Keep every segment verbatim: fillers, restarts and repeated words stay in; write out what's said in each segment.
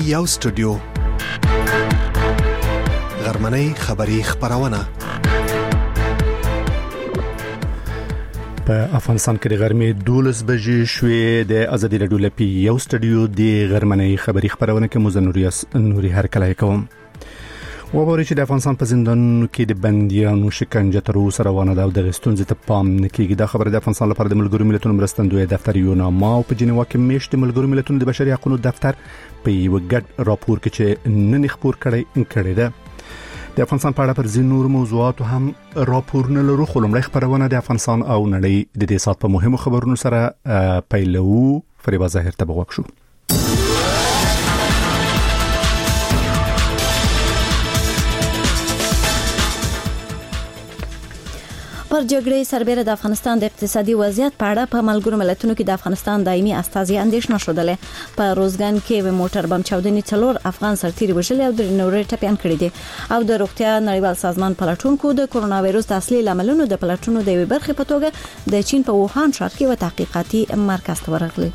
یو سټوډیو غرمنۍ خبری خبرونه په افغانستان کې د غرمې دولس بجې شوې د ازادي راډیو لپاره یو سټوډیو د غرمنۍ خبری خبرونه کې مزنوري نوري هر کله کوم وګورئ چې د افغانستان په زندانونو کې د بنديانو شکنجه تر اوسه روانه ده او د غستونځ ته پام نه کیږي. دا خبره د افغانستان لپاره د ملګرو ملتونو مرستندوی دفتر یوناما او په جنیوا کې میشت ملګرو ملتونو د بشري حقوقو دفتر په یو ګډ راپور کې چې نن خبر کړي کړي ده. د افغانستان په اړه پر ځینو نور موضوعاتو هم راپورونه لرو. خو لمړی خبرونه د افغانستان او نړۍ د دې سات په مهمو خبرونو سره پیلو. فریبا ظاهر ته بغوښ شو. پر جګړې سربېره د افغانستان د اقتصادي وضعیت په اړه په ملګرو ملتونو کې د افغانستان دایمي استازي اندېښنه شودلې. په روزګان کې و موټر بم چاودنې څلور افغان سرتیري وژل او د نورې ټپيان کړي دي او د روغتیا نړیوال سازمان پلټونکو د کورونا وایروس د اصلي لاملونو د پلټونو د یوې برخې په توګه د چین په ووهان ښار کې و تحقیقاتي مرکز ته ورغلي.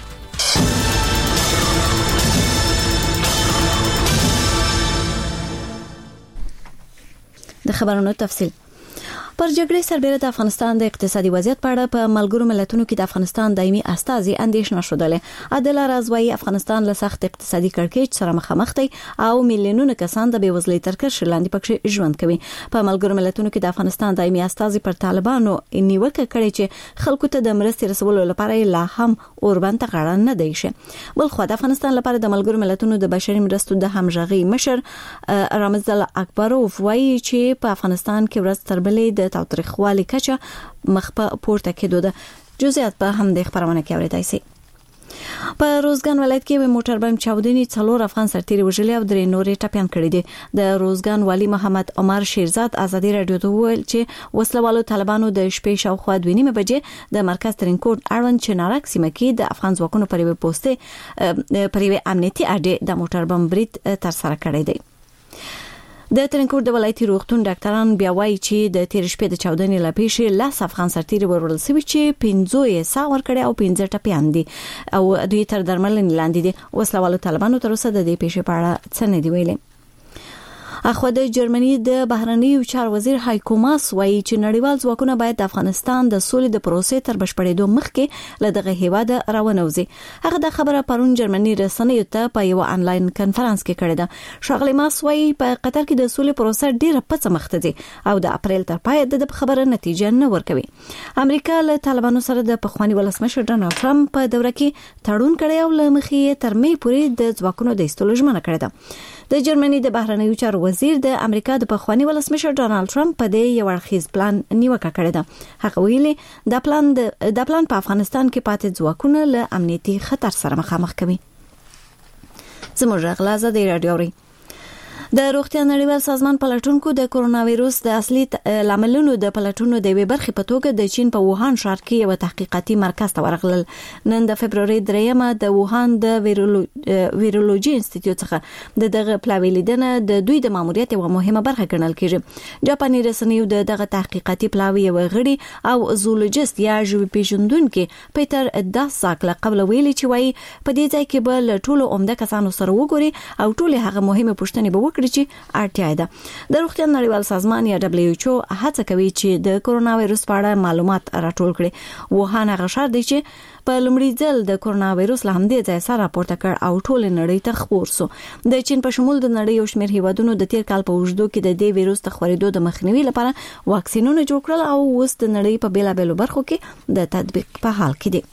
د خبرونو تفصیل. پر جګړې سربېره د افغانستان د اقتصادي وضعیت په اړه په ملګرو ملتونو کې د افغانستان دایمي استازي اندېښنه شودلې. عادل رضوایی افغانستان له سخت اقتصادي کړکېچ سره مخامخ دی او میلیونونه کسان د بېوزلۍ تر کرښې لاندې پکې ژوند کوي. په ملګرو ملتونو کې د افغانستان دایمي استازي پر طالبانو نیوکه کړې چې خلکو ته د مرستې رسولو لپاره لا هم اوربند ته غاړه نه دی شه. بل خو د افغانستان لپاره د ملګرو ملتونو د بشري مرستو د همغږي مشر رامز الله اکبروف وایي چې په افغانستان کې ورځ تر بلې د تاریخوالي کچه مخ په پورته کېدو ده. جزئیات په هم د خبرونه کې اورېدای شي. په روزګان ولایت کې و موټر بم چاودنې څلور افغان سرتیري وژل او درې نورې ټپيان کړي دي. د روزګان والی محمد عمر شیرزاد ازادي راډیو ته وویل چې وسلوالو طالبانو د شپې شاوخوا دوه نیمه بجې د مرکز ترینکوټ اړوند چنارک سیمه کې د افغان ځواکونو پر یوه پوسټ پر یوه امنیتي اډې د موټر بم برید تر سره کړی دی. د ترینکوټ د ولایتي روغتون ډاکټران بیا وایي چې د تیر شپې د چاودنې لپاره لاس افغان سرتیري ورول سوي چې پنځه یې سا ور کړی او پنځه ټپيان دي او دوی تر درملنې لاندې دي. وسلوالو طالبانو تر اوسه د دې پیښې په اړه څه نه دی ویلي. اخو د جرمني د بهرنیو چارو وزیر هایکو ماس وایي چې نړیوال ځواکونه باید د افغانستان د سولې د پروسې تر بشپړېدو مخکې له دغه هیواد راونوځي. هغه د خبره پرون جرمني رسنیو ته په یو انلاین کانفرنس کې کړې ده. شاغلی ماس وایي په قطر کې د سولې پروسه ډیره پڅه مخته دي او د اپریل تر پای د خبره نتیجه نه ورکوي. امریکا له طالبانو سره د پخوانی ولسمشر ډونالد ټرمپ په دوره کې تړون کړی او له مخې تر مې پورې د ځواکونو د ایستلو ژمنه کړې ده. د جرمني د بهرنیو چارو وزیر د امریکا د پخوانی ولسمشر ډونالد ټرمپ په دې یو اړخیز پلان نیوکه کړې ده. هغه ویلي دا پلان د پلان په افغانستان کې پاتې ځواکونه له امنیتي خطر سره مخامخ کوي. زموږ غلازه د رادیو د روغتیا نړیوال سازمان پلټونکو د کورونا وایروس د اصلي لاملونو د پلټونو د وی برخې په توګه د چین په ووهان ښار کې یو تحقیقاتي مرکز ته ورغلل. نن د فبرवरी دریمه د ووهان د ویرولوژي انسټیټیوټ څخه د دغه پلاوی لیدنه د دوی د ماموریت یو مهمه برخه ګڼل کېږي. جاپاني رسنیو د دغه تحقیقاتي پلاوی یو غړي او زولوجست یا ژوي پیژندونکو پیټر داساک له قبل ویلي چې وایي په دې ځای کې به له ټولو عمده کسانو سره وګوري او ټول هغه مهمه پوښتنې به وکړي چې اړتیا ده. د روغتیا نړیوال سازمان یا دبليو ایچ او هڅه کوي چې د کورونا وایروس په اړه معلومات راټول کړي. ووهان هغه ښار دی چې په لومړي ځل د کورونا وایروس له همدې ځای سره راپورته کړ او ټول نړۍ ته خبر شو. د چین په شمول د نړۍ یو شمېر هیوادونو د تیر کال په اوږدو کې د دې وایروس د خورېدو د مخنیوي لپاره واکسینونه جوړ کړل او اوس د نړۍ په بیلابېلو برخو کې د تطبیق په حال کې دي.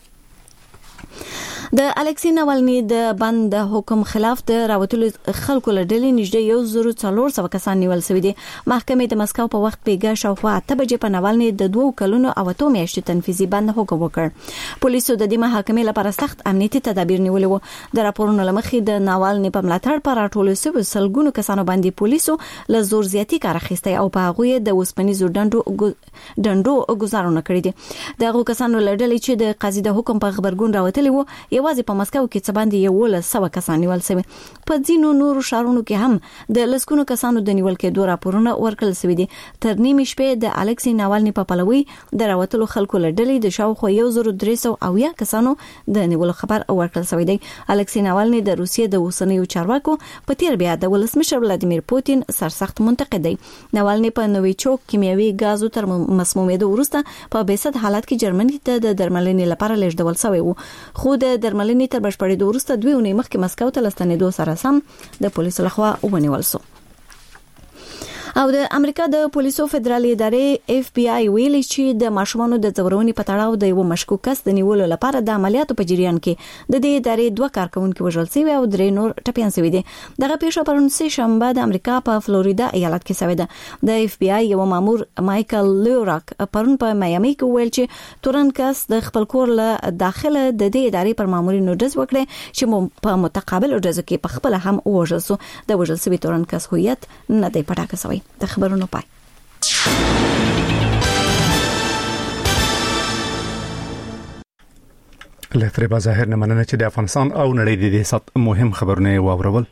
د الکسی ناولنی د بند حکم خلاف د راوتلو خلکو لړلې نږدې یو زرو څلور سوه کسان نیول شوي دي. محکمې د مسکو په وخت پیګه شاوخوا اته بجې په ناولنی د دوه کلونو او اته میاشتې تنفیذي بند حکم وکړ. پولیسو د دې محکمې لپاره سخت امنیتي تدابیر نیولې وو. د راپورونو لمخې د ناولنی په ملاتړ پر راټولو شوي سلګونو کسانو باندې پولیسو له زور زیاتی کار اخیستی او په هغه د وسپنیزو ډنډو ډنډو گزارونه کړې دي. دغه کسانو لړلې چې د قاضي د حکم په خبرګون راوتلې وو یوازې په مسکو کې څه باندې یو ول سو کسان نیول شوی. په ځینو نورو ښارونو کې هم د لسکونو کسانو د نیول کېدو راپورونه ورکړل شوی دي. تر نیمې شپې د الکسي ناوالني په پلوي د راوتلو خلکو لړلې د شاوخوا یو زر درې سوه اویا کسانو د نیولو خبر ورکړل شوی دی. الکسي ناوالني د روسیې د اوسنیو چارواکو په تیر بیا د ولسمشر ولادیمیر پوتین سرسخت منتقد دی. ناوالني په نوویچوک کیمیاوي غازو تر مسمومیدو وروسته په بیسد حالت کې جرمني ته د درملنې لپاره لیږدول شوی وو، خو د درملنې تر بشپړېدو وروسته دوه اونۍ مخکې مسکو ته لستنېدو سره سم د پولیسو لخوا ونیول شو. او د امریکا د پولیسو فدرالي ادارې اف بي آی ویلي چې د ماشومانو د ځورونې په تړاو د یو مشکوک کس د نیولو لپاره د عملیاتو په جریان کې د دې ادارې دوه کارکونکو وژل شوي او درې نور ټپيان شوي دي. دغه پیښه پرون سه شنبه د امریکا په فلوریدا ایالت کې شوې ده. د اف بي آی یو مامور مایکل لیوراک پرون په میامي کې ویل چې تورن کس د خپل کور له داخله د دې ادارې پر مامورینو ډز وکړي چې په متقابل ډز کې په خپل هم وژل شو. د وژل شوي تورن کس هویت نه دی پټاکه شوی. د خبرونو پای. لفرې با ظاهر نه مننه چې د افغانستان او نړۍ د دې سات مهم خبرونه واورول.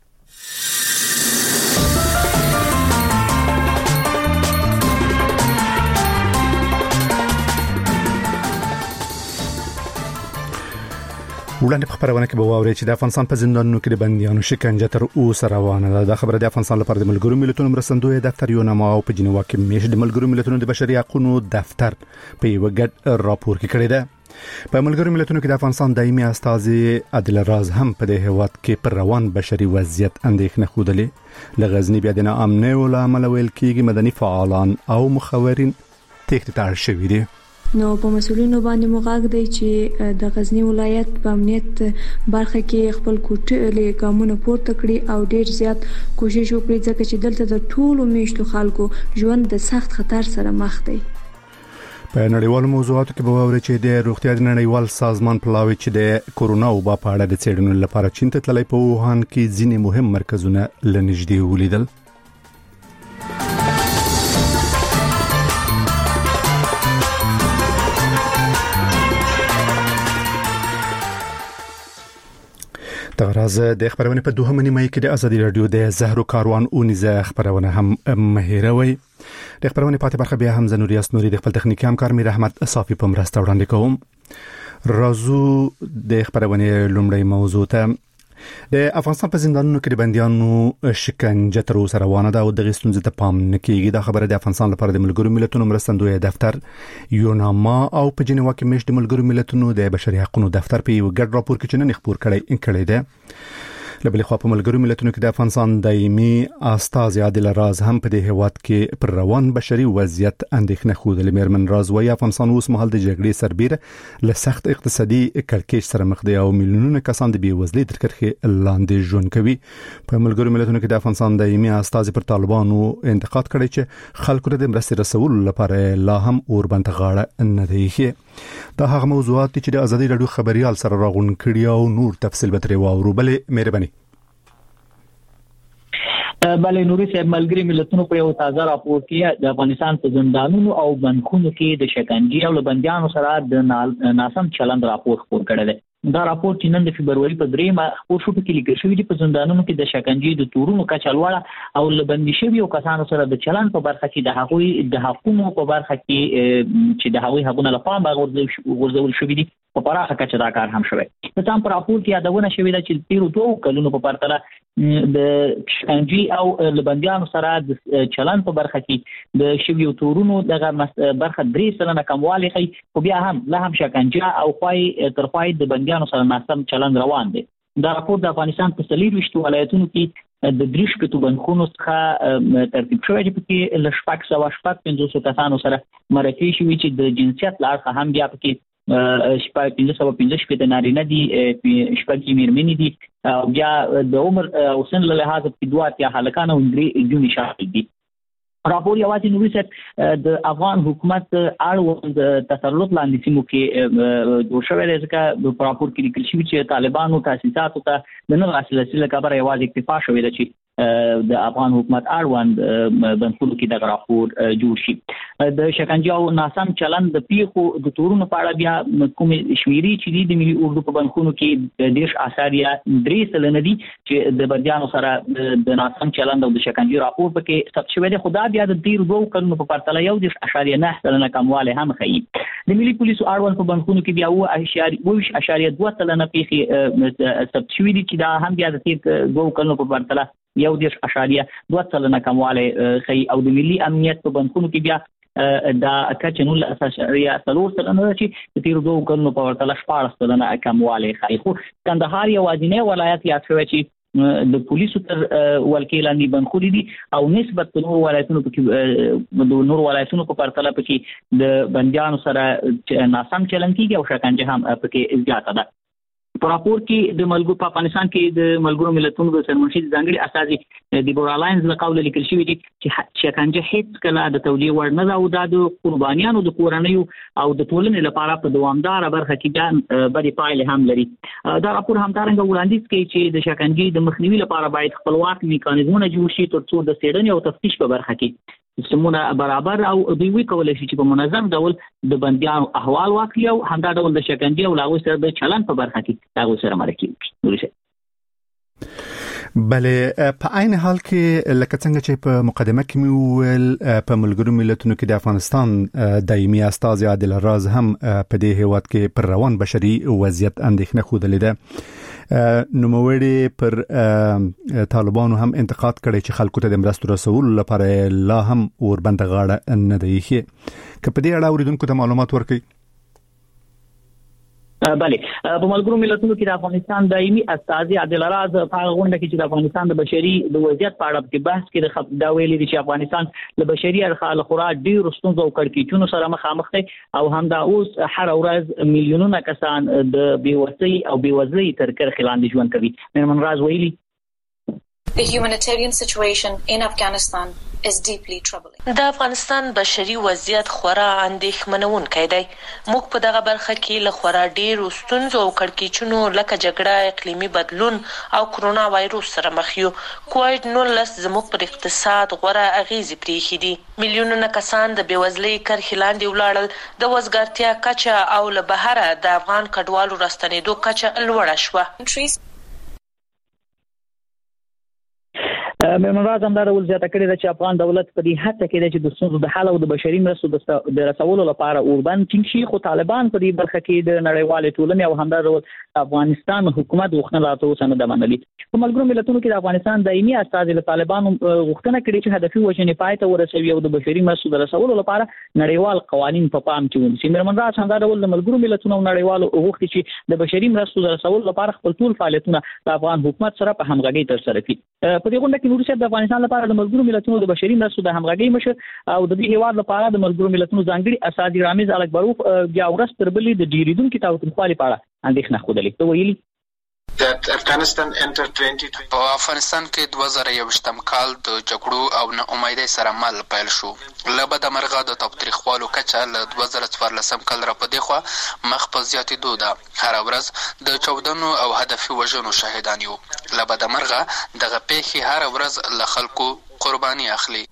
وړاندې په خبرونه کې به واوري چې د افغانستان په زندانونو کې د بنديانو شکنجه تر اوسه روانه ده. دا خبره د افغانستان لپاره د ملګرو ملتونو مرستندوی دفتر یوناما او په جنیوا کې میش د ملګرو ملتونو د بشري حقوقو دفتر په یو ګډ راپور کې کړی ده. په ملګرو ملتونو کې د افغانستان دایمي استازي عادل راز هم په دې هواد کې پر روان بشري وضعیت اندېښنه خوده. لغزنی بیا د ناامنۍ او عمل ویل کېږي مدني فعالان او مخورین تخت ته اړ شوي دي. نو په مسولینو باندې موغاګ دی چې د غزنی ولایت په امنیت برخه کې خپل کوټه ګامونه پورته کړي او ډیر زیات کوشش وکړي ځکه چې دلته د ټولو میشتو خلکو ژوند د سخت خطر سره مخ دی. په نړیوالو موضوعاتو کې به واوري چې د روغتیا د نړیوال سازمان پلاوي چې د کورونا وبا په اړه د څېړنو لپاره چین ته تللی په ووهان کې ځینې مهم مرکزونه لنږدې ولیدل. تغراز د خبرونه په دوه منی مې کې د ازادي رادیو د زهرو کاروان اونیزه خبرونه هم مهیروي. د خبرونه پاتې برخه بیا هم زنوري اسنوري د خپل تخنیکی همکار میر احمد صافي په مرسته وړاندې کوم. رازو د خبرونه لومړی موضوع ته د افغانستان په زندانونو کې د بنديانو شکنجه تر اوسه روانه ده او د غستونځ ته پام نه کیږي. دا خبره د افغانستان لپاره د ملګرو ملتونو مرستندوی دفتر یوناما او په جنیوا کې مش د ملګرو ملتونو د بشري حقوقو دفتر په یو ګډ راپور کې چنن خبر کړی کړی ده. لبلې خو په ملګرو ملتونو کې د افغانستان دایمي استازي عادل راز هم په دې هواد کې پر روان بشري وضعیت اندېښنه خوده. لمرمن راز وايي افغانستان اوس مهال د جګړې سربېره له سخت اقتصادي کړکېچ سره مخ دی او میلیونونه کسان د بیوزلۍ تر کرښې لاندې ژوند کوي. په ملګرو ملتونو کې د افغانستان دایمي استازي پر طالبانو انتقاد کړی چې خلکو ته د مرستې رسولو لپاره لا هم اوربند غاړه نه دی. دا هغه موضوعات چې د ازادي رادیو خبريال سره راغون کړي او نور تفصیل به ترې واورو. بلې مهرباني. بلې نوري صاحب ملګری ملتونو په یو تازه راپور کې د افغانستان په زندانونو او بندخونو کې د شکنجې او بنديانو سره د ناسم چلند راپور خپور کړی دی. دا راپور چې نن د فبرवरी په دریمه خپور شو کې لیکل شوی دی په زندانونو کې د شکنجې د تورونو کچه لوړه او لبندي شوی او کسانو سره د چلند په برخه کې د هغوی د حقوقو په برخه کې چې د هغوی حقوقونه لپاره غورځول شوی دي په پراخه کچه دا کار هم شوی. د تام پر راپور کې یادونه شوې ده چې تیر دوه کلونو په پرتله د شکنجې او لبنديانو سره د چلند په برخه کې د شوی تورونو دغه برخه درې سلنه کموالی کوي. خو بیا هم لا هم شکنجه او خوای تر خوای د بنديانو سره ناسم چلند روان دي. دا راپور د افغانستان په څلور وشتو ولایتونو کې د دریش کتو بندخونو څخه ترتیب شوی چې په لشپک سوا شپک پنځوس کسانو سره مرکه شوی چې د جنسیت لارښه هم بیا په کې شپږ پنځه سوه پنځه شپېته نارینه دي شپږ یې میرمنې دي او بیا د عمر او سن له لحاظه په دوه اتیا هلکان او درې نجونې شامل دي. راپور یوازې نوري صاحب د افغان حکومت اړوند تسلط لاندې سیمو کې جوړ شوی دی ځکه په راپور کې لیکل شوي چې طالبانو تاسیساتو ته د نه راسرسي له کبله یوازې اکتفا شوې ده چې د افغان حکومت اړوند بنسټونو کې د راپور جوړ شي. د شکنجه او ناسم چلند د پیښو د تورونو په اړه بیا کوم شمیرې چې د ملي اردو په بنکونو کې دیش اثاریا درې سلنه دي چې د بندیانو سره د ناسم چلند او د شکنجه راپور پکې ثبت شوی دی. خدا بیا د تیر دوه کلونو په پرتله یو دیش اشاریه نه سلنه کمواله هم ښیي. د ملي پولیسو اړوند په بنکونو کې بیا اوه اشاریه دوه سلنه پیښې ثبت شوی دي چې دا هم بیا د تیر دوه کلونو په پرتله یو دیش اشاریه دوه سلنه کمواله ښیي. او د ملي امنیت په بنکونو کې بیا دا کچه نول اساسي څلور سلنه چې د تیر دوه کلونو په پرتله شپږ سلنه کمواله ښیي. خو کندهار یوازینی ولایت یا چې د پولیسو تر ولکې لاندې بنخوري دي او نسبت نور ولایتونو په د نور ولایتونو په پرتله پکې د بندیانو سره ناسم چلند کیږي او شکنجه هم پکې زیاته ده. په راپور کې د ملګرو په افغانستان کې د ملګرو ملتونو د سرمنشي ځانګړي استازي د بورالاینز له قوله لیکل شوی دي چې شکنجه هیڅ کله د تولیه وړ نه ده او دا د قربانیانو د کورنیو او د ټولنې لپاره په دوامداره برخه کې ځان بدې پایلې هم لري. دا راپور همدارنګه وړاندیز کوي چې د شکنجې د مخنیوي لپاره باید خپلواک میکانیزمونه جوړ شي ترڅو د څېړنې او تفتیش په برخه کې سیستمونه برابر او دوی وی کولای شي چې په منظم ډول د بندیانو احوال واخلي او همدا ډول د شکنجې او لاغو سره د چلن په برخه کې لاغو سره مرکه وکړي. بله په عین حال کې لکه څنګه چې په مقدمه کې مې ویل په ملګرو ملتونو کې د افغانستان دایمي استازي عادل راز هم په دې هیواد کې پر روان بشري وضعیت اندېښنه خوده لیده. نوموړي پر طالبانو هم انتقاد کړی چې خلکو ته د مرستو رسول لپاره لا هم وربند غاړه نه دی خي. که په دې اړه اوریدونکو ته معلومات ورکړي. بله په ملګرو ملتونو کې د افغانستان دایمي استازي عادل راز په غونډه کې چې د افغانستان د بشري د وضعیت په اړه کې بحث کې د خپ دا ویلي دي چې افغانستان له بشري اړخه له خورا ډیر ستونزو او کړکېچونو سره مخامخ دی او هم دا اوس هر ورځ میلیونونه کسان د بیوسۍ او بیوزلۍ تر کرښې لاندې ژوند کوي. میرمن راز ویلي The humanitarian situation in Afghanistan is deeply troubling. د افغانستان بشري وضعیت خورا اندېښمنونکی دی. موږ په دغه برخه کې له خورا ډېرو ستونزو او کړکېچونو لکه جګړه، اقلیمي بدلون او کرونا وایروس سره مخ یو. کووډ نولس زموږ پر اقتصاد غوره اغیزې پرېښي دي. میلیونونه کسان د بېوزلۍ کرښې لاندې ولاړل. د وزګارتیا کچه او له بهره د افغان کډوالو راستنېدو کچه لوړه شوه. میرمن راز هم دا ډول زیاته کړې ده چې افغان دولت په دې هڅه کې دی چې د ستونزو د حل او د بشري مرستو د رسولو لپاره اوربند ټینګ شي. خو طالبان په دې برخه کې د نړیوالې ټولنې او همدا ډول افغانستان حکومت غوښتنه لا تر اوسه نه ده منلې. په ملګرو ملتونو کې د افغانستان دایمي استازي له طالبانو غوښتنه کړې چې هدفي وژنې پای ته ورسوي او د بشري مرستو د رسولو لپاره نړیوال قوانین په پام کې ونیسي. میرمن راز همدا ډول د ملګرو ملتونو او نړیوالو غوښتي چې د بشري مرستو د رسولو لپاره خپل ټول فعالیتونه د افغان حکومت سره په همغږۍ ترسره کړي. په دې غونډه کې نور څه د افغانستان لپاره د ملګرو ملتونو د بشري مرستو د همغږۍ مشر او د دې هیواد لپاره د ملګرو ملتونو ځانګړي استازي رامیز الکبروف بیا ورځ تر بلې د ډیریدونکو تاوتریخوالي په اړه اندېښنه خوده لیکته ویلي په افغانستان کې دوه زره یوویشتم کال د جګړو او نا امیدۍ سره مل پیل شو. له بده مرغه د تاوتریخوالو کچه له دوه زره څوارلسم کال را په دې خوا مخ په زیاتېدو ده. هره ورځ د چاودنو او هدفي وژنو شاهدان یو. له بده مرغه دغه پیښې هره ورځ له خلکو قرباني اخلي.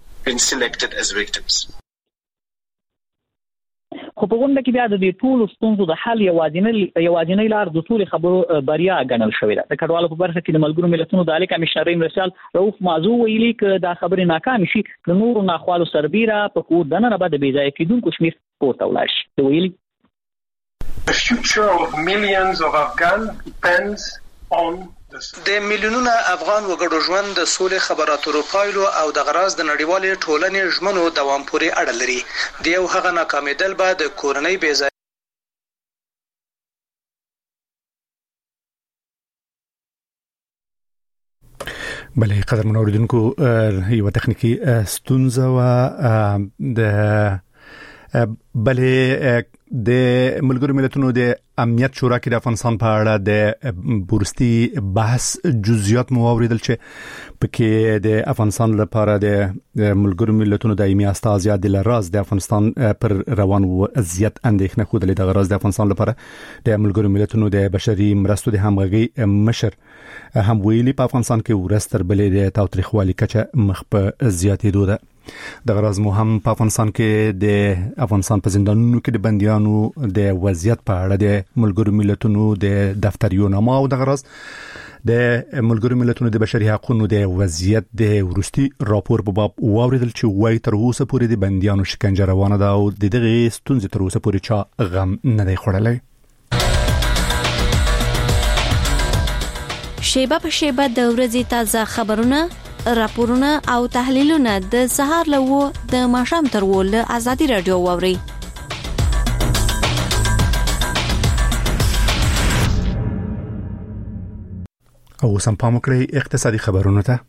خو په غونډه کې بیا د دې ټولو ستونزو د حل یوازینی یوازینی لار د ټولو خبرو بریا ګڼل شوې ده. د کډوالو په برخه کې د ملګرو ملتونو د عالی کمشنر مرسال رؤف موضوع ویلي چې دا خبرې ناکام شي د نورو ناخوالو سربیره په کور دننه به د بې ځایه کېدونکو شمېر پورته ولاړ شي. د ویلي The future of millions of Afghan depends on د میلیونونو افغان وګړو ژوند د سولې خبراتو پایلو او د غراز د نړیوالې ټولنې ژمنو دوام پورې اړه لري. د یو هغه ناکامېدل به د کورنۍ بې ځای بله قدر منوریدونکو یو تخنیکی ستونزه و د بله د ملګرو ملتونو د امنیت شورا کې د افغانستان په اړه د بورستي بحث جزئیات مو اوریدل چې پکې د افغانستان لپاره د ملګرو ملتونو دایمي استازي عادل راز د افغانستان پر روان وضعیت اندېښنه خوده د غراز د افغانستان لپاره د ملګرو ملتونو د بشري مرستو د همغږي مشر هم ویلي په افغانستان کې ورستر بلې د تاوتریخوالي کچه مخ په زیاتېدو ده. د غراز مو هم په افغانستان کې د افغانستان په زندانونو کې د بنديانو د وضعیت په اړه د ملګرو ملتونو د دفتریو نامه او د غراز د ملګرو ملتونو د بشري حقوقو د وضعیت د ورستي راپور په باب واوریدل چې وای تر اوسه پورې د بنديانو شکنجه روانه ده او د دغه ستونزې تر اوسه پورې چا غم نه دی خوړلی. شیبه په شیبه د ورځې تازه خبرونه، راپورونه او تحلیلونه د سهار لوو د ماښام تر ول ازادي رادیو ووري. او سم پام وکړئ اقتصادي خبرونه ته.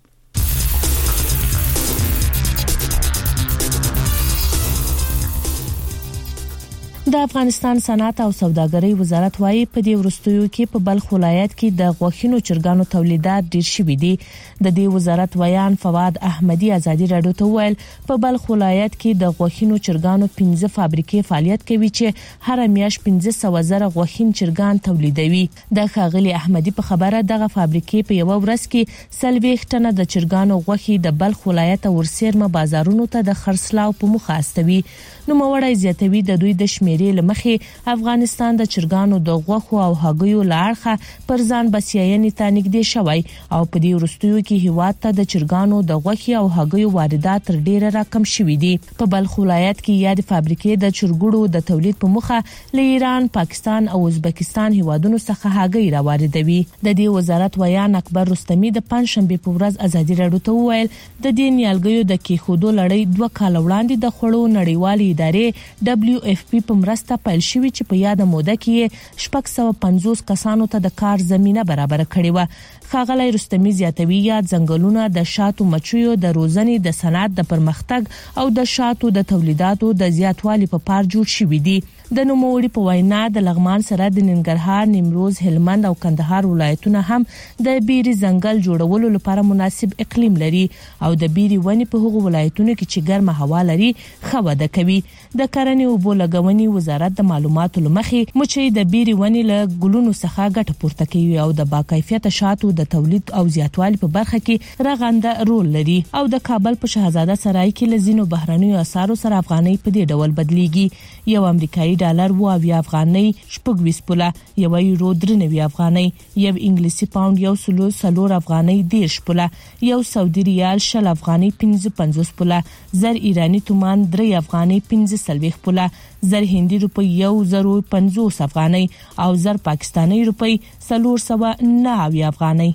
د افغانستان صنعت او سوداګرۍ وزارت وايي په دې ورستیو کې په بلخ ولایت کې د غوښینو چرګانو تولیدات ډیر شوي دي. د دې وزارت ویان فواد احمدي ازادي رادیو ته ویل په بلخ ولایت کې د غوښینو چرګانو پنځه فابریکې فعالیت کوي چې هر میاشت پنځه سوه زره غوښین چرګان تولیدوي. د خاغلی احمدي په خبره دغه فابریکې په یو ورځ کې سلويخ ټنه د چرګانو غوښي د بلخ ولایت ورسېرمه بازارونو ته د خرڅلاو په مخه استوي. نو موړی زیاتوي د دوی د شمیرې لمخې افغانستان د چرګانو د غوښو او هګیو لارخه پر ځان بسیاینې ته نږدې شوی او په دې ورستیو کې هیواد ته د چرګانو د غوښي او هګیو واردات تر ډیره راکم شوي دي. په بلخ ولایت کې یاد فابریکې د چرګړو د تولید په مخه له ایران، پاکستان او ازبکستان هیوادونو څخه هګۍ را واردوي. د دې وزارت ویان اکبر رستمی د پنځشنبه په ورځ ازادي رادیو ته وویل د دې نیالګیو د کیخودو لړۍ دوه کال وړاندې د خړو نړیوالې ادارې دبليو اف پی په مرسته پیل شوی چې په یاد موده کې شپږ سوه پنځوس کسانو ته د کار زمينه برابر کړې و. ښاغلی رستمی زیاتوي یاد ځنګلونه د شاتو مچیو د روزنې د صنعت د پرمختګ او د شاتو د تولیداتو د زیاتوالي په پار جوړ شوی دي. د نوموړي په وینا د لغمان سره د ننګرهار، نیمروز، هلمند او کندهار ولایتونه هم د بیري ځنګل جوړولو لپاره مناسب اقلیم لري او د بیري ونې په هغو ولایتونو کې چې ګرمه هوا لري ښه وده کوي. د کرنې او اوبو لګونې وزارت د معلوماتو لمخې مچۍ د بیري ونې له ګلونو څخه ګټه پورته کوي او د باکیفیته شاتو د تولید او زیاتوالي په برخه کې رغنده رول لري. او د کابل په شهزاده سرای کې له ځینو بهرنیو اسعارو سره افغانۍ په دې ډول بدلیږي. یو امریکایي ډالر و اویا افغانۍ شپږ ویس پوله، یو یورو درې نوي افغانۍ، یو انګلیسي پاوند یو سلو څلور افغانۍ دیرش پوله، یو سعودي ریال شل افغانۍ پنځه پنځوس پوله، زر ایرانی تومان درې افغانۍ پنځه څلوېښت پوله، زر هندي روپی یو زرو پنځوس افغانۍ او زر پاکستاني روپی څلور سوه نه اویا افغانۍ.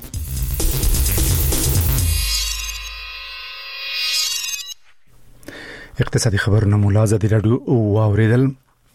اقتصادي خبرونه مولازه دی رادیو واوریدل.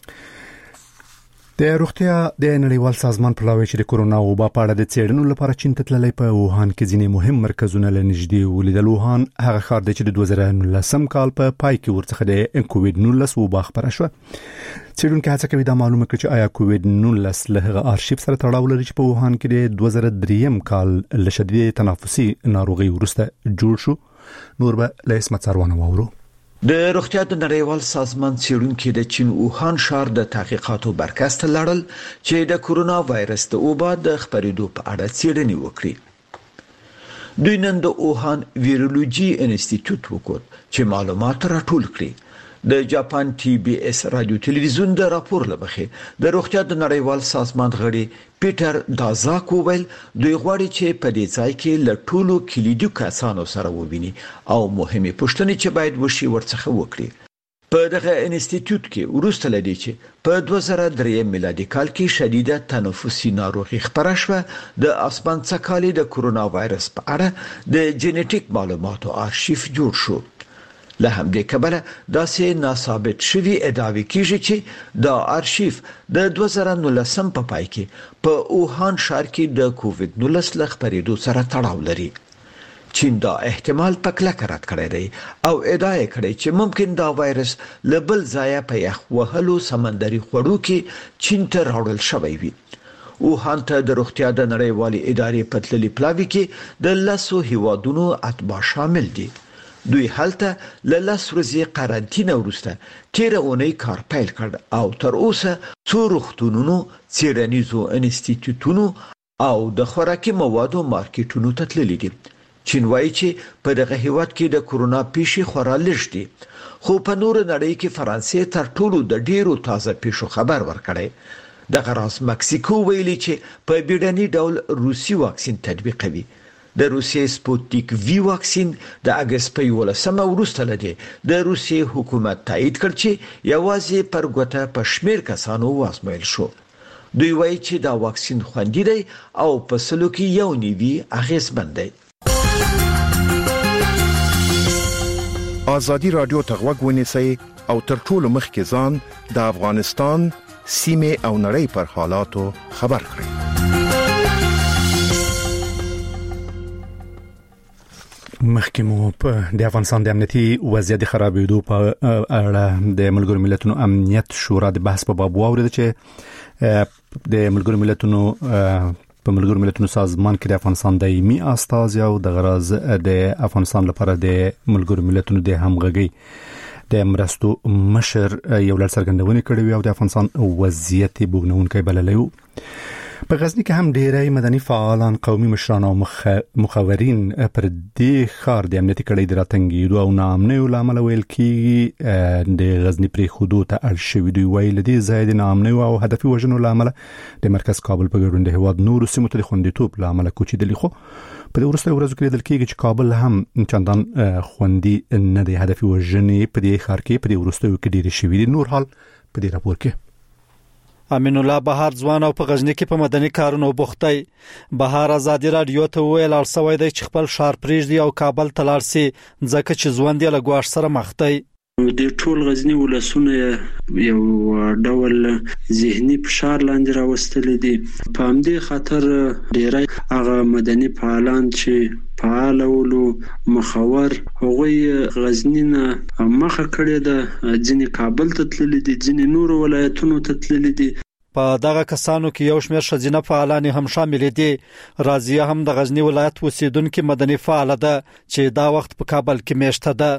د روغتیا د نړیوال سازمان په لوري چې د کورونا وبا په اړه د څېړنو لپاره چین ته تللی په ووهان کې ځینې مهم مرکزونه لنږدې ولیدل. ووهان هغه ښار دی چې د دوه زره نولسم کال په پای کې ورڅخه د کووډ نولس وبا خپره شوه. څېړونکو هڅه کوي دا معلومه کړي چې آیا کووډ نولس له هغه آرشیف سره تړاو لري چې په ووهان کې د دوه زره دریم کال له شدید تنفسي ناروغي وروسته جوړ شو. نور به له اسمت سروانه واورو. د روغتیا د نړیوال سازمان څېړونکو د چین ووهان ښار د تحقیقاتو مرکز ته لاړل چې د کورونا وایرس د وبا د خپرېدو په اړه څېړنې وکړي. دوی نن د ووهان ویرولوژي انسټیټیوټ وکړ چې معلومات راټول کړي. د جاپان ټي بي اس رادیو تلویزیون د راپور لمخې د روغتیا د نړیوال سازمان غړي پیټر دازاک وویل دوی غواړي چې په دې ځای کې له ټولو کلیدي کسانو سره وویني او مهمه پوښتنې چې باید وشي ورڅخه وکړي. په دغه انسټیټیوټ کې وروسته لدی چې په دوه زره درې میلادي کال کې شدیده تنفسي ناروغي خپره شوه. د اسمان څخه د کورونا وایرس په اړه د جینیټیک معلوماتو آرشیف جوړ شو. له همدې کبله داسې ناثابت شوی ادعاوې کیږي چې دا آرشیف د دوه زره نولسم په پای کې په ووهان ښار کې د کووډ نولس له خپرېدو سره تړاو لري. چین دا احتمال په کلکه رد کړی دی او ادعا یې کړې چې ممکن دا وایرس له بل ځایه په یخ وهلو سمندري خوړو کې چین ته راوړل شوی وي. ووهان ته د روغتیا د نړیوالې ادارې په تللي پلاوي کې د لسو هیوادونو اتباع شامل دي. دوی هلته له لس ورځې قرنطینه وروسته تیره اونۍ کار پیل کړ او تر اوسه څو روغتونونو، څیړنیزو انسټیټیوټونو او د خوراکي موادو مارکیټونو ته تللي دي. چین وایي چې په دغه هیواد کې د کورونا پیښې خورا لږ دي، خو په نور نړۍ کې فرانسې تر ټولو د ډیرو تازه پیښو خبر ورکړی. دغه راز مکسیکو ویلي چې په بیړني ډول روسي واکسین تطبیقوي. د روسیې سپوتنیک وی واکسین د اگست په یولسمه وروسته لدی د روسیې حکومت تایید کړ چې یوازې پر ګوته په شمیر کسانو وازمویل شو. دوی وایي چې دا واکسین خوندي دی او په سلو کې یو نیوي اغیزمن دی. آزادی رادیو ته غوږ ونیسئ او تر ټولو مخکې ځان د افغانستان سیمه او نړۍ پر حالاتو خبر کړئ. مخکې مو په د افغانستان د امنیتي وضعیت خرابېدو په اړه د ملګرو ملتونو امنیت شورا د بحث په باب واورید چې د ملګرو ملتونو په ملګرو ملتونو سازمان کې د افغانستان دایمي استازی او د غرض د افغانستان لپاره د ملګرو ملتونو د همغږي د مرستو مشر یو لړ څرګندونې کړې او د افغانستان وضعیت بوغنونکي بللی و. په غزنی کې هم ډیری مدني فعالان، قومي مشران او مخاورین پر دې ښار د امنیتي کړۍ د راتنګېدو او ناامنیو له امله ویل کېږي د غزنی پرېښودو ته اړ شوي. دوی وایي له دې ځایه د ناامنیو او هدفي وژنو له امله د مرکز کابل په ګډون د هېواد نورو سیمو ته د خوندیتوب له امله کوچېدلي. خو په دې وروستیو ورځو کې لیدل کېږي چې کابل هم چندان خوندي نه دی. هدفي وژنې په دې ښار کې په دې وروستیو کې ډېرې شوي دي. نور حال په دې راپور کې امین الله بهار ځوان او په غزنی کې په مدني کارونو بوختی. بهار ازادي رادیو ته ویل ارسوي دی چې خپل شهر پریږدي او کابل ته لاړ شي ځکه چې ژوند یې له ګواښ سره مخ دی. د ټول غزنی ولسونه یو ډول ذهني فشار لاندې راوستل دي. په همدې خاطر ډیری هغه مدني فعالان چې فعال ولو مخاور هغوی غزنی نه مخه کړی ده، ځینې کابل ته تللي دي، ځینې نور ولایتونو ته تللي دي. په دغه کسانو کې یو شمېر ښځینه فعالان هم شامل دي. راضیه هم د غزنی ولایت اوسیدونکې مدني فعاله ده چې دا وخت په کابل کې میشته ده.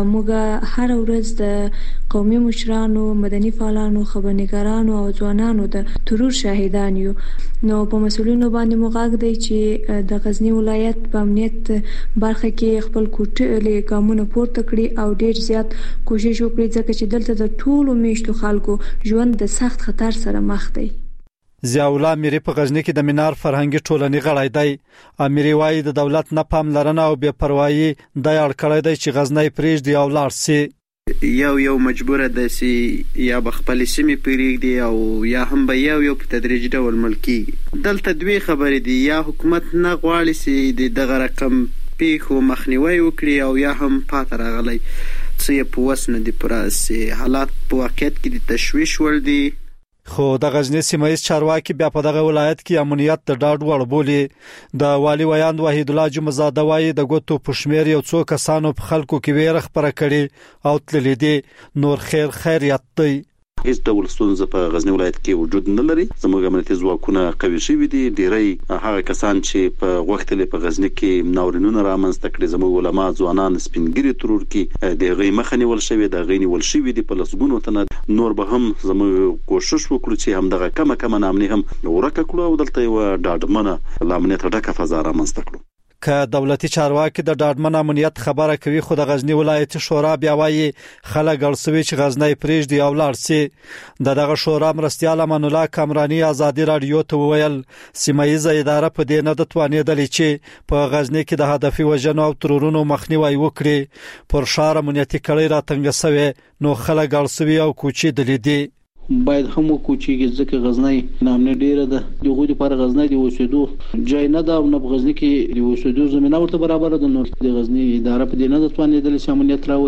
موږ هر ورځ د قومي مشرانو، مدني فعالانو، خبرنګارانو او ځوانانو د ترور شاهدان یو. نو په مسؤلینو باندې موږ دی چې د غزنی ولایت په امنیت برخه کې خپل کوټه ګامونه پورته کړي او ډیر زیات کوشش وکړي ځکه چې دلته د ټولو میشتو خلکو ژوند د سخت خطر سره مخ دی. ضیاء الله امیری په غزنی کې د مینار فرهنګي ټولنې غړی دی. امیری وایي د دولت نه پاملرنه او بې پروايي د اړ کړی دی چې غزنی پریږدي او لاړ شي. یو یو مجبور ده چې یا بخپل سیمې پریږدي او یا هم به یو یو په تدریج ډول ملکی. دلته دوی خبرې دي، یا حکومت نه غواړي چې دغه رقم پیښو مخنیوي وکړي او یا هم پاتې راغلی څه یې په وس نه دي پراسي. حالات په واقعیت کې د تشویش ول دي. خو د غزنی سیمایي چارواکي بیا په دغه ولایت کې امنیت د ډاډ وړ بولي. د والی ویاند وحید الله جمزاده وایي د ګوتو په شمیر یو څو کسانو په خلکو کې ویره خبره کړي او تللی دي. نور خیر خیریت دی. هیڅ ډول ستونزه په غزنی ولایت کې وجود نه لري. زموږ امنیتي ځواکونه قوي شوي دي. ډیری هغه کسان چې په وختلې په غزنی کې ناورینونه رامنځته کړي، زموږ علما، ځوانان، سپینګری ترور کې د غي مخنی ول شوی د غینی ول شوی دي په لسګونو تنه. نور به هم زموږ کوشش وکړو چې هم دغه کمه کمه نامني هم ورکه کړو او دلته یو ډاډمنه لامنیت ډکه فضا رامنځته کړو. که دولتي چارواکي د ډاډمن امنیت خبره کوي، خو د غزنی ولایتي شورا بیا وایي خلک ارسوي چې غزنی پریږدي او لاړ شي. د دغه شورا مرستیال امان الله کامرانی ازادي رادیو ته ویل سیمایي اداره په دې نه د توانېدلې چې په غزنی کې د هدفي وژنو او ترورونو مخنیوي وکړي. پر شهر امنیتي کړۍ راتنګ شوی نو خلک ارسوي او کوچېدلي دي. باید هم کوچیږي ځکه غزنی نامنه ډیره ده. دغه لپاره غزنی د اوسېدو ځای نه ده او نه غزنی کې د اوسېدو زمينه ورته برابر ده. نو د غزنی اداره په دې نه د توانېدل چې امنیت راولي.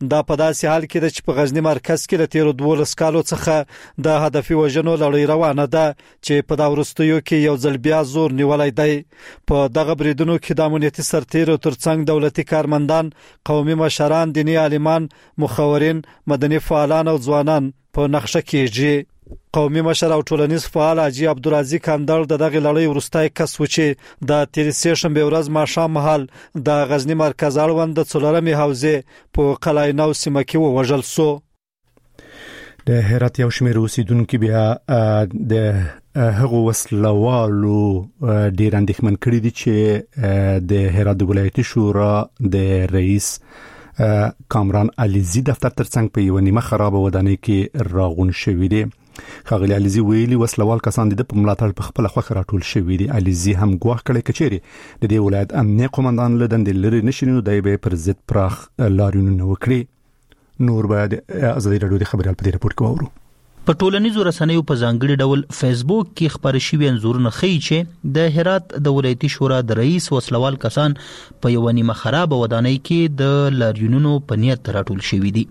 دا په داسې حال کې چې په غزنی مرکز کې له تیرو دولس کالو څخه د هدفي وژنو لړۍ روانه ده چې په دا وروستیو کې یو ځل بیا زور نیولای دی. په دغه بریدونو کې د امنیتي سرتیرو ترڅنګ دولتي کارمندان، قومي مشران، دیني عالمان، مخورین، مدني فعالان او ځوانان په نقشه کېږي. قومي مشر او ټولنیز فعال حاجی عبدالرزاق کندل د دغه لړۍ وروستای کس و چې د تیرې شنبه ورځ ماښام مهال د غزنی مرکز اړوند د څلورمې حوزې په قلعه نو سیمه کې ووژل شو. د هرات یو شمېر اوسیدونکو بیا د هغو وسلوالو ډیر اندېښمن کړي دي چې د هرات ولایتي شورا د رئیس کامران علیزی دفتر ترڅنګ په یو نیمه خراب ودانۍ کې راغون شوی دی. خاغلی علیزی ویلي وسلوال کسان د په ملاتړ په خپل خوخه راټول شوی دی. علیزی هم ګواښ کړی کچېری د دې ولایت امنیه قومندان له دندې لري نشینو دی به پر ضد پراخ لاریونونه وکړي. نور بعد ازادي رادیو د خبريال په دې رپورت کې وورو. په ټولنیزو رسنیو په ځانګړي ډول فیسبوک کې خبرې شوي انځورونه ښیي چې د هرات د ولایتي شورا د رئیس وسلوال کسان په یو نیمه خراب ودانۍ کې د لاریونونو په نیت راټول شوي دي.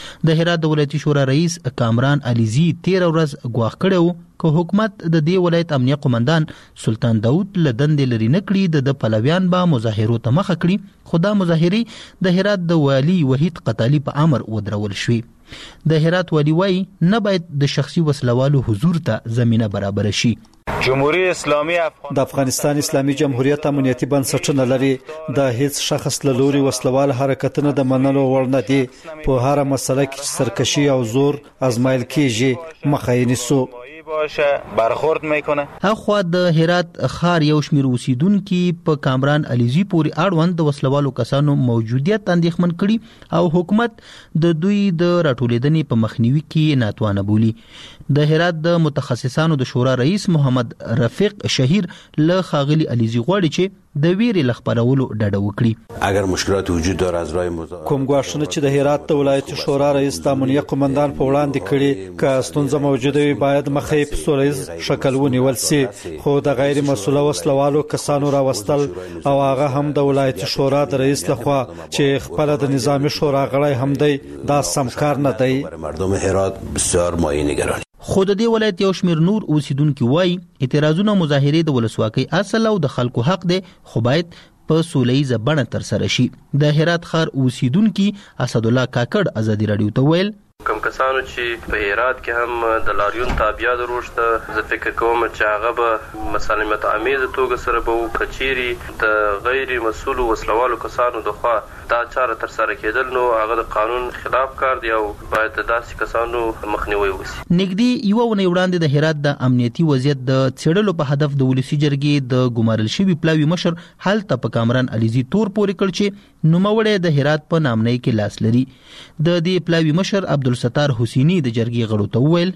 د هرات د ولایتي شورا رئیس کامران علیزی تیر ورځ ګواښ کړو که حکومت د دې ولایت امنیه قومندان سلطان داود له دندې لري نکړي د پلویان با مظاهرو ته مخه کړي، خو دا مظاهرې د هرات د والی وحید قتالی په امر ودرول شوې. د هرات والی وای نه باید د شخصي وسلوالو حضور ته زمينه برابر شي. جمهوریت اسلامي د افغانستان اسلامي جمهوریت امنیتي بنسټونه لري. د هیڅ شخص له لوري وسلوال حرکتونه د منلو وړ نه دي. په هر مسله کې سرکشي او زور ازمایل کیږي مخه یې نیسو باشه برخورد میکنه. اخوا د هرات خار یو شمیر اوسیدونکو په کامران علیزی پورې اړوند د وسلوالو کسانو موجودیت اندېښمن کړي او حکومت د دوی د راټولیدنې په مخنیوي کې ناتوانه بولی. د هرات د متخصصانو د شورا رئیس محمد رفیق شهیر له خاغلی علیزی غواړي چې د ویرې لخبرولو ډډه وکړي. اگر مشکلات وجود داره از راه مذاکره کوم غواړنه چې د هرات د ولایتي شورا رئیس د امنیه قومندان په وړاندې کړي که ستونزه موجوده وي باید مخې په سولهیز شکل ونیول شي، خو د غیر مسؤله وسلوالو کسانو راوستل او هغه هم د ولایتي شورا د رئیس لخوا چې خپل د نظامی شورا غړی هم دی دا سم کار نه دی. مردم هرات بسیار مایه نگران. خو د دې ولایت یو شمیر نور اوسیدونکو وای اعتراضونه مظاهره د ولسواکۍ اصل او د خلکو حق دی خو باید په سولهیزه بڼه تر سره شي. د هرات خار اوسیدونکو اسد الله کاکړ ازادي رادیو ته ویل کم کسانو چې په هرات کې هم د لاریون تابعیا دروشته زه فکر کوم چې هغه به مسالمت عامیز توګه سره به کچيري د غیر مسؤل وسلوالو کسانو دغه دا چاره تر سره کېدل نو هغه د قانون خلاف کار دی او باید داسې کسانو مخنیوي وشي. نګدي یو ونه وړاندې د هرات د امنیتي وضعیت د څېړلو په هدف د ولسی جرګې د ګمارل شوی پلاوی مشر حالت په کامران علیزی تور پورې کړ چې نوموړی د هرات په نامنۍ کې لاس لري. د دې پلاوی مشر عبدالستار حسینی د جرګې غړو ته وویل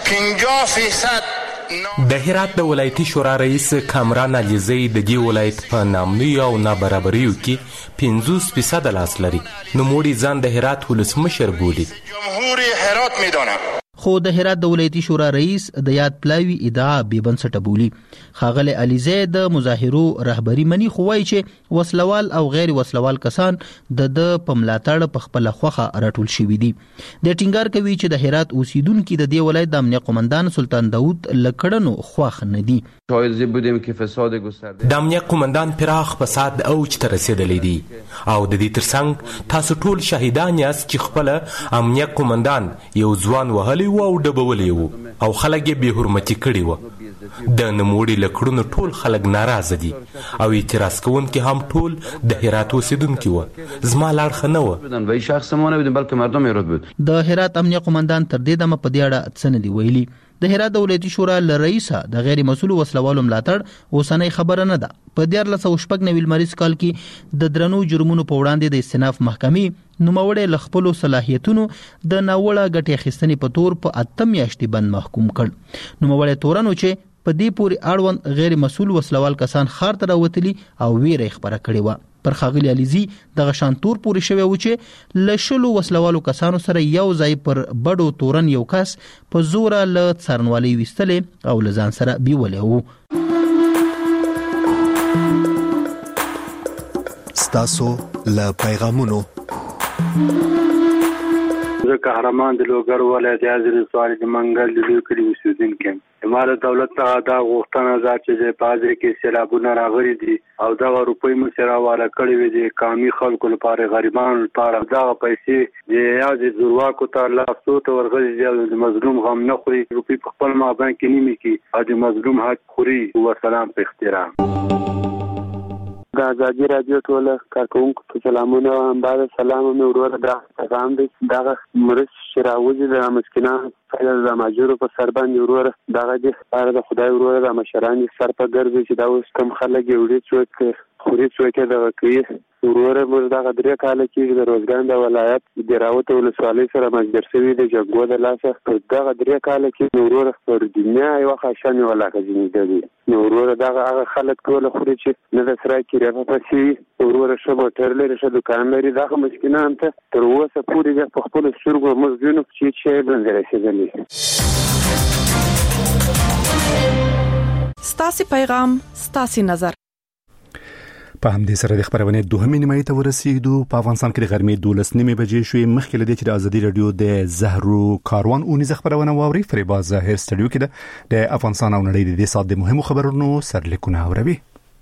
پنځه فیصد د هرات د ولایتي شورا رئیس کامران علیزی د دې ولایت په نامنۍ او نابرابریو کې پنځوس فیصد لاس لري. نو موړي ځان د هرات ولسمشر بولي. جمهور هرات میدانه. خو د هرات د ولایتي شورا رئیس د یاد پلاوی ادعا بې بنسټه بولی. خاغلی علیزی د مظاهرو رهبری منی خو وایي چې وسلوال او غیر وسلوال کسان د د په ملاتړ په خپل خوخه راټول شوي دي. د ټینګار کوي چې د هرات اوسیدونکو د دې ولایت د امنیه قومندان سلطان داود لکړنو خوخ نه دي. د امنیه قومندان پراخ فساد اوج ته رسیدلی دي او د دې ترڅنګ تاسو ټول شاهدان یاست چې خپل امنیه قومندان یو ځوان وهلی او ډبولی وو او خلک یې بې حرمتي کړي وو. د نوموړي لکړونو ټول خلک ناراضه دي او اعتراض کوونکي هم ټول د هرات اوسیدونکي وو. زما لاړ ښه نه وه. د هرات امنیه قومندان تر دې دمه په دې اړه څه نه دي ویلي. د هرات د ولایتي شورا له رئیسه د غیر مسؤل وسلوالو ملاتړ اوسنۍ خبره نه ده. په دیارلس سوه شپږ نوي لمریز کال کې د درنو جرمونو په وړاندې د استئناف محکمې نوموړی له خپلو صلاحیتونو د ناوړه ګټې اخیستنې په تور په اته میاشتې بند محکوم کړ. نوموړی تورن و چې په دې پورې اړوند غیر مسؤل وسلوال کسان ښار ته راوتلي او ویره یې خپره کړې وه. پر خاغلی علیزی دغه شان تور پورې شوی و چې له شلو وسلوالو کسانو سره یو ځای پر بډو تورن یو کس په زوره له څارنوالۍ ویستلې او له ځان سره بیولی و. ستاسو له پیغامونو زه قهرمان د لوګر ولایت یازر سوال د منګل د لوی کلی اوسیدونکو یم. امارت دولت ته دا غوښتنه ده چې په ازر کې سیلابونه راغلي دي او دا روپۍ مو سره والا کړی وي د قومي خلکو لپاره غریبانو لپاره دا پیسې د یازر زورواکو ته لاسو ته ورغلي دي د مظلوم غم نه خوري روپۍ په خپل مابین کې نیمه کې او د مظلوم حق خوري. و سلام په احترام. د ازادي رادیو ټول کارکونکو ته سلامونه او بعد سلام مې ورور دا پیغام دی دا مرش شراوزي د مسکینانو د ماجورو په سر باندې ورور دغه د لپاره د خدای ورور د مشران سر په ګرځي چې دا اوس کم خلک یوړي څوک خوري څوک دا کوي ورور موږ دغه درې کال کې د روزګان د ولایت د راوته ولسوالۍ سره مجبور شوی د جګو د لاسه دغه درې کال کې ورور پر دنیا یو خاصه ولاکه دي نو ورور دغه هغه خلک ټول خوري چې نه د سره کې راځي پسې ورور شبو تر لري شه دکان لري دغه مسکینان ته تر اوسه پوری د خپل سترګو مزګونو چې چې باندې رسیدلی. ستاسي پیغام ستاسي نظر. په همدې سره د خبرونه دوهمې نیمه ته ورسېدو. په افغانستان کې د غرمې دولس نیمه بجې شوې. مخکې لدې چې د ازادي رادیو د زهرو کاروان اونیزه خبرونه واوري فریبا ظاهر سټډیو کې د افغانستان او نړۍ د دې سات د مهمو خبرونو سرلیکونه اوري.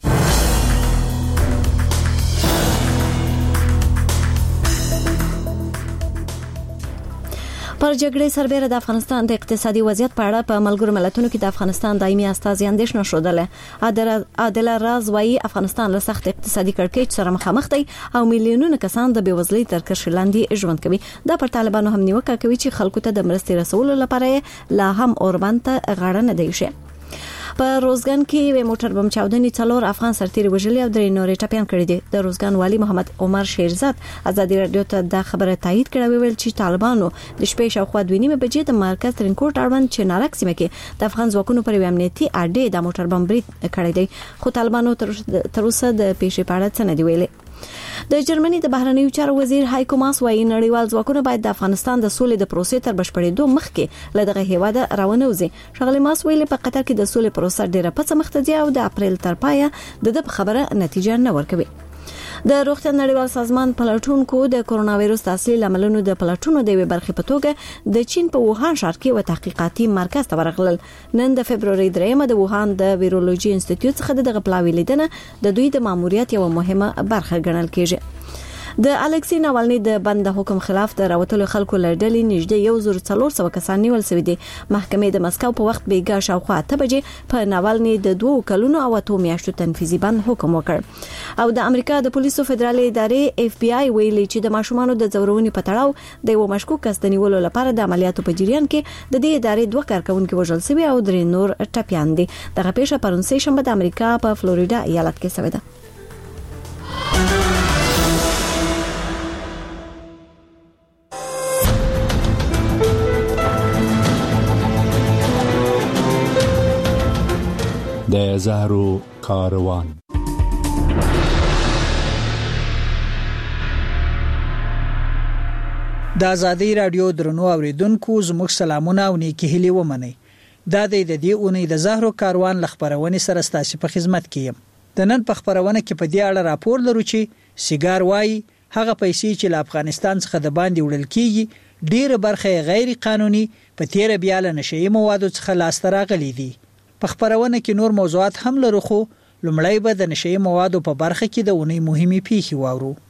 پر جګړې سربېره د افغانستان د اقتصادي وضعیت په اړه په ملګرو ملتونو کې د افغانستان دایمي استازي اندېښنه شوه. عادل راز وايي افغانستان له سخت اقتصادي کړکېچ سره مخامخ دی او میلیونونه کسان د بېوزلۍ تر کرښې لاندې ژوند کوي. دا پر طالبانو هم نیوکه کوي چې خلکو ته د مرستې رسولو لپاره لا هم اوربند ته غاړه نه دی شي. په روزګان کې یو موټر بم چاودنې څلور افغان سرتیري وژلي او درې نورې ټپيان کړي دي. د روزګان والي محمد عمر شیرزاد ازادي رادیو ته د خبره تایید کړه ویل چې طالبانو د شپې شاوخوا دوه نیمه بجې د مرکز ترینکوټ اړوند چنارک سیمه کې د افغان ځواکونو پر امنیتي اډې د موټر بم برید کړی دی خو طالبانو تر اوسه د پیښې په اړه څه نه دی ویلي. د جرمني د بهرنیو چارو وزیر هایکو ماس وايي نړیوال ځواکونه باید د افغانستان د سولې د پروسې تر بشپړېدو مخکې له دغه هیواده راونوځي. ښاغلي ماس ویلي په قطر کې د سولې پروسه ډېره پڅه مخته دی او د اپریل تر پایه د دې خبره نتیجه نه ورکوي. د روغتیا نړیوال سازمان پلټونکو د کرونا وایروس تحصیل عملونو د پلټونو د وی برخې په توګه د چین په ووهان ښار کې و تحقیقاتي مرکز ته ورغلل. نن د فبرवरी درېمه د ووهان د ویرولوژي انسټیټیوټ څخه دغه پلاوی لیدنه د دوی د ماموریت یو مهمه برخه ګڼل کېږي. د الکسی ناوالني د بند حکم خلاف د راوتلو خلکو لړډلې نږدې یو زر څلور سوه کسان نیول شوي دي. محکمې د مسکو په وخت بیګا شاوخوا اته بجې په ناوالني د دوه کلونو او اتو میاشتو تنفیذي بند حکم وکړ. او د امریکا د پولیسو فدرالي ادارې اف بي آی ویلي چې د ماشومانو د ځورونې په تړاو د یو مشکوک کس د نیولو لپاره د عملیاتو په جریان کې د دې ادارې دوه کارکونکو وژل شوي او درې نور ټپيان دي. دغه پیښه پرون سه شنبه د امریکا په فلوریدا ایالت کې شوې ده. د زهرو کاروان. د ازادي رادیو درنو اوریدونکو زموږ سلامونه او نیکی هیلې ومنئ. دا د دې اونۍ د زهرو کاروان لخبرونې سره ستاسو په خدمت کې یم. د نن په خبرونه کې په دې اړه راپور لرو چې سیګار وای هغه پیسې چې له افغانستان څخه د باندې وړل کیږي ډیره برخه غیر قانوني په تیر بیا له نشئی موادو څخه لاس راغلي دي. په خبرونه کې نور موضوعات هم لرو خو لومړی به د نشئی موادو په برخه کې د اونۍ مهمه پیښې واورو.